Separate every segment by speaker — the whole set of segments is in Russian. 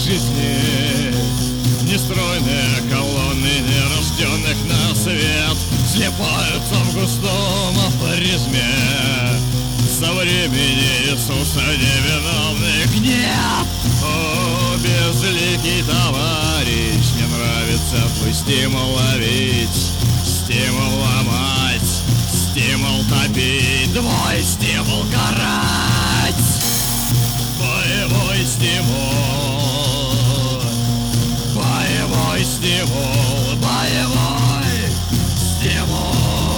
Speaker 1: жизни. Нестройные колонны нерожденных на свет слепаются в густом афоризме. Со времени Иисуса невиновных нет. О, безликий товарищ, мне нравится твой стимул ловить, стимул ломать, стимул топить, твой стимул карать. Боевой стимул, боевой стимул, боевой стимул.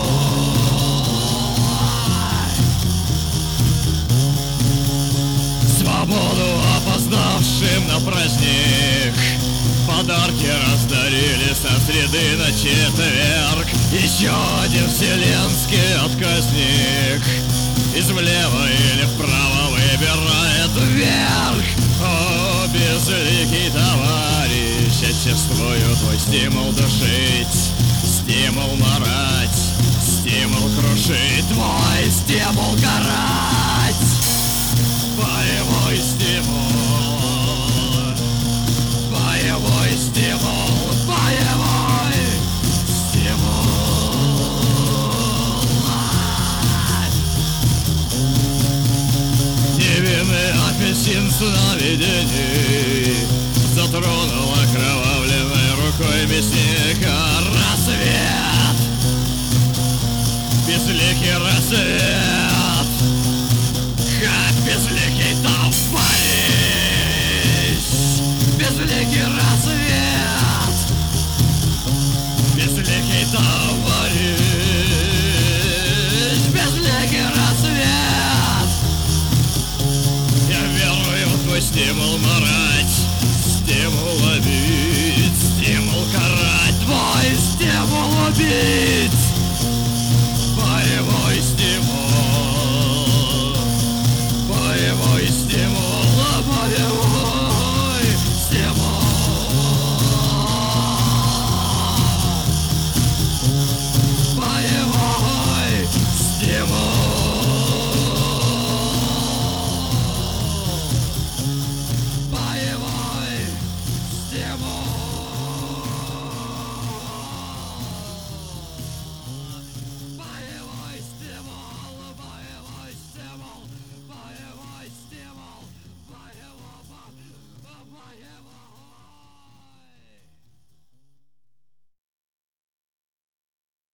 Speaker 1: Свободу опоздавшим на праздник подарки раздарили со среды на четверг. Еще один вселенский отказник из влево или вправо выбирает вверх. О, безликий товарищ, я чувствую твой стимул душить, стимул марать, стимул крушить, твой стимул карать. Боевой стимул, боевой стимул, боевой стимул. Невинный апельсин сновидений затронул окровавленной рукой мясника рассвет, безликий рассвет, как безликий товарищ, безликий рассвет, безликий товарищ, безликий рассвет. Я верую в твой стимул марать, стимул ловить, стимул карать, твой стимул убить.